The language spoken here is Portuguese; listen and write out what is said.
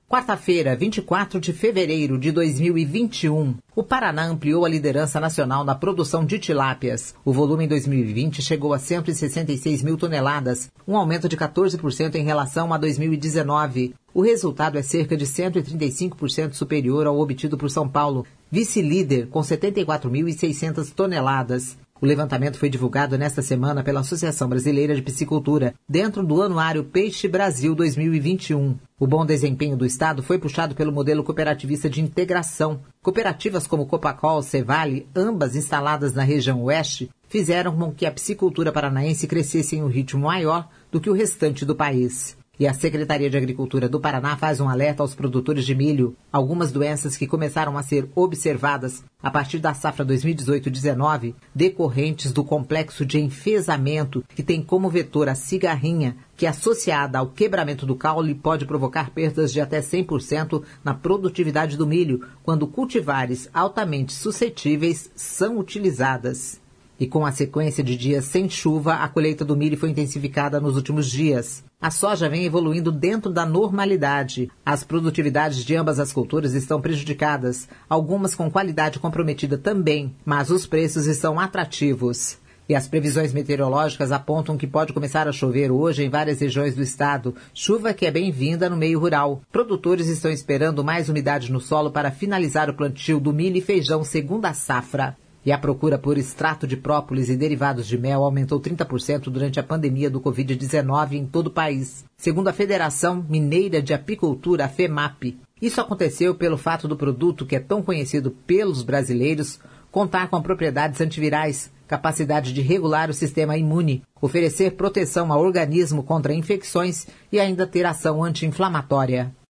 Quarta-feira, 24 de fevereiro de 2021, o Paraná ampliou a liderança nacional na produção de tilápias. O volume em 2020 chegou a 166 mil toneladas, um aumento de 14% em relação a 2019. O resultado é cerca de 135% superior ao obtido por São Paulo, vice-líder com 74.600 toneladas. O levantamento foi divulgado nesta semana pela Associação Brasileira de Piscicultura, dentro do Anuário Peixe Brasil 2021. O bom desempenho do Estado foi puxado pelo modelo cooperativista de integração. Cooperativas como Copacol, Cevale, ambas instaladas na região oeste, fizeram com que a piscicultura paranaense crescesse em um ritmo maior do que o restante do país. E a Secretaria de Agricultura do Paraná faz um alerta aos produtores de milho. Algumas doenças que começaram a ser observadas a partir da safra 2018-19, decorrentes do complexo de enfesamento, que tem como vetor a cigarrinha, que associada ao quebramento do caule pode provocar perdas de até 100% na produtividade do milho, quando cultivares altamente suscetíveis são utilizadas. E com a sequência de dias sem chuva, a colheita do milho foi intensificada nos últimos dias. A soja vem evoluindo dentro da normalidade. As produtividades de ambas as culturas estão prejudicadas, algumas com qualidade comprometida também, mas os preços estão atrativos. E as previsões meteorológicas apontam que pode começar a chover hoje em várias regiões do estado, chuva que é bem-vinda no meio rural. Produtores estão esperando mais umidade no solo para finalizar o plantio do milho e feijão segunda safra. E a procura por extrato de própolis e derivados de mel aumentou 30% durante a pandemia do Covid-19 em todo o país, segundo a Federação Mineira de Apicultura, a FEMAP. Isso aconteceu pelo fato do produto, que é tão conhecido pelos brasileiros, contar com propriedades antivirais, capacidade de regular o sistema imune, oferecer proteção ao organismo contra infecções e ainda ter ação anti-inflamatória.